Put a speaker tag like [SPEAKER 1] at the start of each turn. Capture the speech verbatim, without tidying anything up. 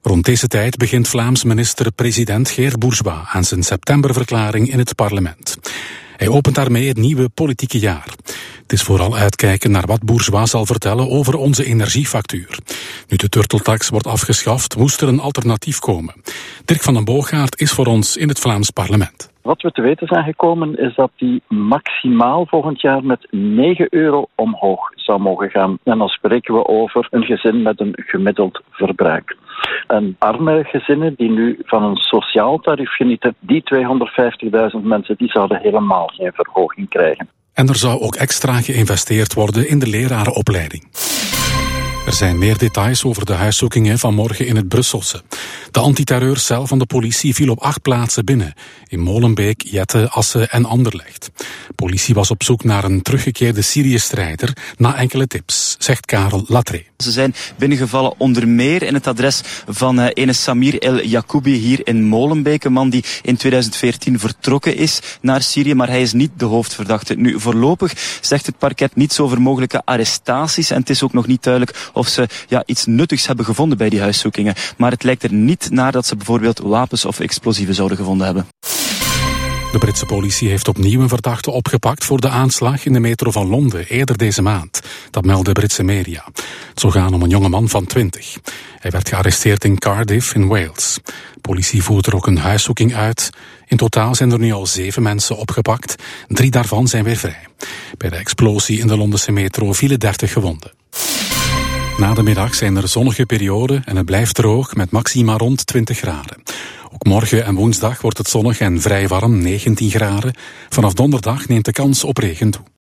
[SPEAKER 1] Rond deze tijd begint Vlaams minister-president Geert Bourgeois aan zijn septemberverklaring in het parlement. Hij opent daarmee het nieuwe politieke jaar. Het is vooral uitkijken naar wat Bourgeois zal vertellen over onze energiefactuur. Nu de turteltax wordt afgeschaft, moest er een alternatief komen. Dirk van den Boogaard is voor ons in het Vlaams parlement.
[SPEAKER 2] Wat we te weten zijn gekomen is dat die maximaal volgend jaar met negen euro omhoog zou mogen gaan. En dan spreken we over een gezin met een gemiddeld verbruik. En arme gezinnen die nu van een sociaal tarief genieten, die tweehonderdvijftigduizend mensen, die zouden helemaal geen verhoging krijgen.
[SPEAKER 1] En er zou ook extra geïnvesteerd worden in de lerarenopleiding. Er zijn meer details over de huiszoekingen van morgen in het Brusselse. De antiterreurcel van de politie viel op acht plaatsen binnen. In Molenbeek, Jette, Assen en Anderlecht. Politie was op zoek naar een teruggekeerde Syrië-strijder na enkele tips, zegt Karel Latré.
[SPEAKER 3] Ze zijn binnengevallen onder meer in het adres van uh, ene Samir El Yacoubi hier in Molenbeek. Een man die in tweeduizend veertien vertrokken is naar Syrië, maar hij is niet de hoofdverdachte. Nu, voorlopig zegt het parket niets over mogelijke arrestaties en het is ook nog niet duidelijk of ze ja, iets nuttigs hebben gevonden bij die huiszoekingen. Maar het lijkt er niet naar dat ze bijvoorbeeld wapens of explosieven zouden gevonden hebben.
[SPEAKER 1] De Britse politie heeft opnieuw een verdachte opgepakt voor de aanslag in de metro van Londen eerder deze maand. Dat melden Britse media. Het zou gaan om een jongeman van twintig. Hij werd gearresteerd in Cardiff in Wales. Politie voert er ook een huiszoeking uit. In totaal zijn er nu al zeven mensen opgepakt. Drie daarvan zijn weer vrij. Bij de explosie in de Londense metro vielen dertig gewonden. Na de middag zijn er zonnige perioden en het blijft droog met maxima rond twintig graden. Ook morgen en woensdag wordt het zonnig en vrij warm, negentien graden. Vanaf donderdag neemt de kans op regen toe.